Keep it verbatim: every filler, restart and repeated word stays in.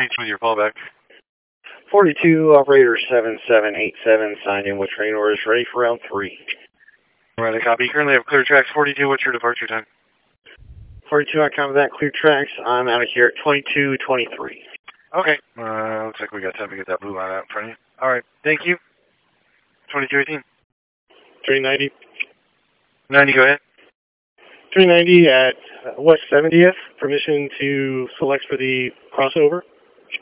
with your callback. forty-two, operator seven seven eight seven, signed in with train orders, ready for round three. Right, I copy. You currently have clear tracks. forty-two, what's your departure time? forty-two, I copy that, clear tracks. I'm out of here at twenty-two twenty-three. Okay, uh, looks like we got time to get that blue line out in front of you. All right, thank you. twenty-two eighteen. three ninety. ninety, go ahead. three ninety at West seventieth, permission to select for the crossover.